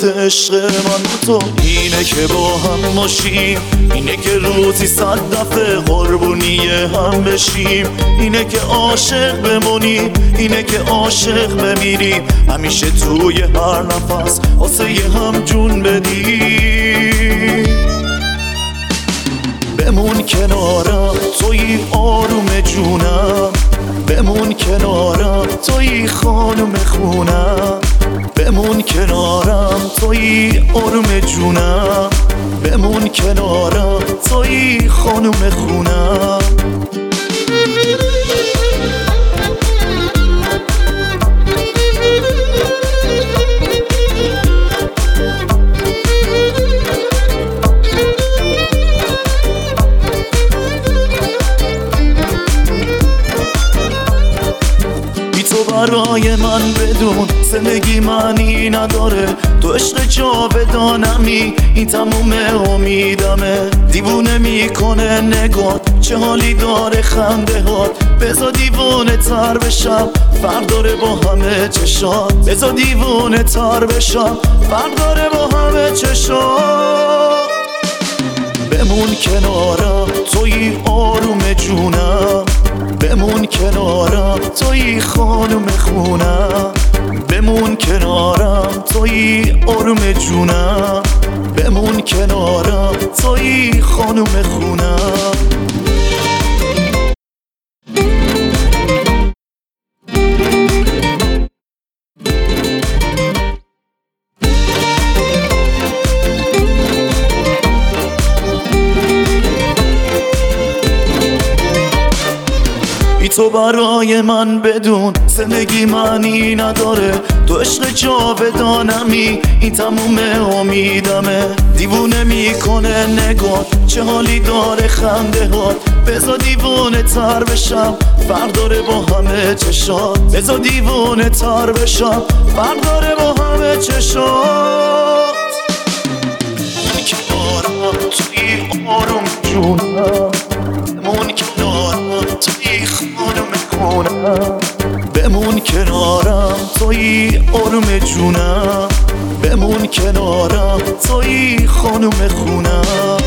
علامت عشق من تو اینه که با هم باشیم، اینه که روزی 100 دفعه قربونی هم بشیم، اینه که عاشق بمونیم، اینه که عاشق بمیریم، همیشه توی هر نفس واسه هم جون بدیم. بمون کنارم توی آروم جونم، بمون کنارم توی خانم خونم، بمون کنارم توی آروم جونم، بمون کنارم توی خانم خونم. برای من بدون زندگی معنی نداره، تو عشق جاودانمی، این تموم امیدمه. دیوونه میکنه نگات، چه حالی داره خنده هات، بذار دیوونه تر بشم فرق داره با همه چشات، بذار دیوونه تر بشم فرق داره با همه چشات. بمون کنارم توی آروم جونم، بمون کنارم توی خانم خونم، بمون کنارم توی آروم جونم، بمون کنارم توی خانم خونم. تو برای من بدون زندگی معنی نداره، تو عشق جاودانمی، این تموم امیدمه. دیوونه میکنه نگات، چه حالی داره خنده هات، بذار دیوونه تر بشم فرق داره با همه چشات، بذار دیوونه تر بشم فرق داره با همه چشات. کنارم توی آروم جونم، بمون کنارم توی خانم خونم، بمون کنارم توی آروم جونم، بمون کنارم توی خانم خونم.